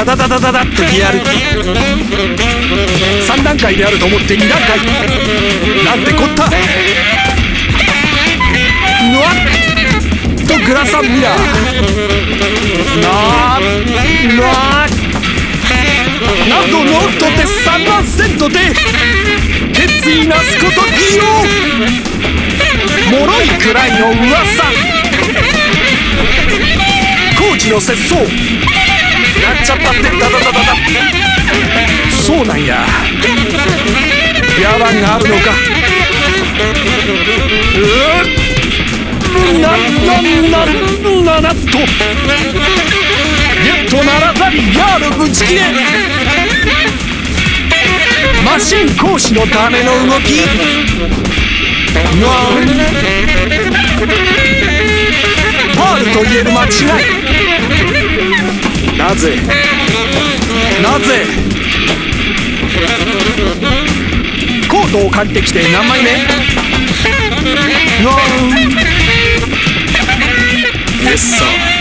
ダダダダダダッとギアル3段階であると思って2段階なんてこった。ぬわっとグラサンミラーなんとノットで3万セントで決意なすこといよもろいくらいの噂工事の節操やっちゃったってダダダダダ。そうなんや野蛮があるのか。なんとゲットならざりヤールぶち切れマシン講師のための動きファールと言える間違い。なぜコートを借りてきて何枚目イエスサー